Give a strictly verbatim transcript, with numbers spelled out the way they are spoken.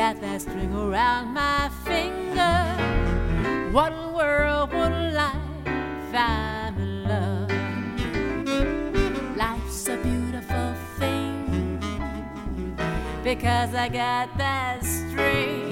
got that string around my finger. What world would life I'm in love? Life's a beautiful thing because I got that string